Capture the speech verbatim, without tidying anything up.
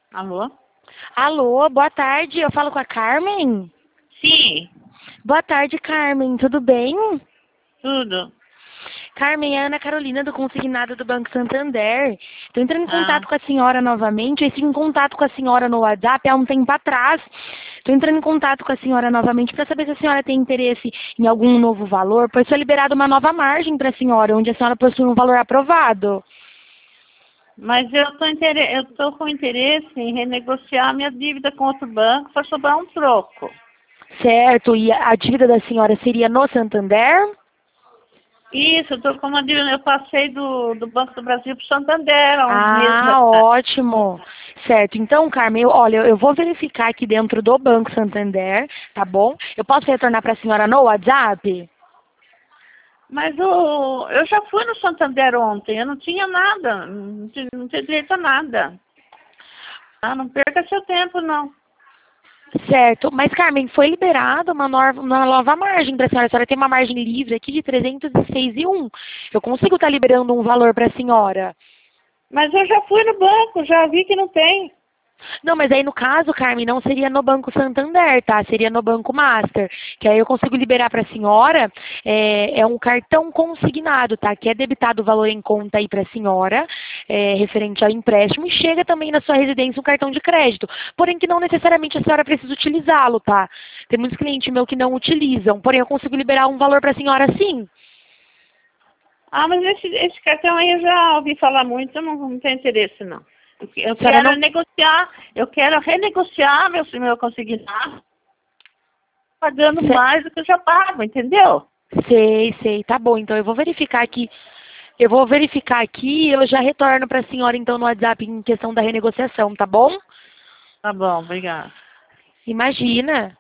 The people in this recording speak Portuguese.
Alô? Alô, boa tarde. Eu falo com a Carmen? Sim, Boa tarde, Carmen. Tudo bem? tudo. Carmen, é a Ana Carolina do Consignado do Banco Santander. Estou entrando em Ah, contato com a senhora novamente. Eu estive em contato com a senhora no WhatsApp há um tempo atrás. Estou entrando em contato com a senhora novamente para saber se a senhora tem interesse em algum novo valor, pois foi liberada uma nova margem para a senhora, onde a senhora possui um valor aprovado. mas eu tô intere... eu tô com interesse em renegociar minha dívida com outro banco para sobrar um troco. Certo? E a a dívida da senhora seria no Santander? Isso, eu tô com uma dívida, eu passei do, do Banco do Brasil para o Santander há uns meses Ah, atrás. ótimo. Certo. Então, Carmen, eu- olha, eu vou verificar aqui dentro do Banco Santander, tá bom? Eu posso retornar para a senhora no WhatsApp? Mas o... eu já fui no Santander ontem, eu não tinha nada, não tinha, não tinha direito a nada. Ah, não perca seu tempo, não. Certo. Mas, Carmen, foi liberada uma nova, uma nova margem para a senhora. A senhora tem uma margem livre aqui de trezentos e seis e um. Eu consigo estar liberando um valor para a senhora. Mas eu já fui no banco, já vi que não tem. Não, mas aí no caso, Carmen, não seria no Banco Santander, tá? Seria no Banco Master, que aí eu consigo liberar para a senhora, é, é um cartão consignado, tá? Que é debitado o valor em conta aí para a senhora, é, referente ao empréstimo, e chega também na sua residência um cartão de crédito, porém que não necessariamente a senhora precisa utilizá-lo, tá? Tem muitos clientes meus que não utilizam, porém eu consigo liberar um valor para a senhora sim. Ah, mas esse, esse cartão aí eu já ouvi falar muito, eu não, não tenho interesse, não. Eu, que- eu A senhora quero não... negociar, eu quero renegociar meu, meu consignado, pagando Se- mais do que eu já pago, entendeu? Sei, sei, tá bom, então eu vou verificar aqui. Eu vou verificar aqui e eu já retorno para a senhora então no WhatsApp em questão da renegociação, tá bom? Tá bom, obrigada. Imagina.